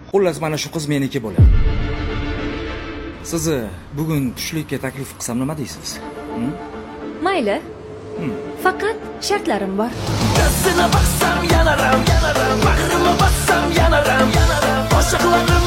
Xullas, mana shu qiz meniki bo'ladi. Sizni bugun tushlikka taklif qilsam nima deysiz? Mayli. Faqat shartlarim bor. Gözüne baksam yanarım, bag'rima bassam yanarım, oshiqlarim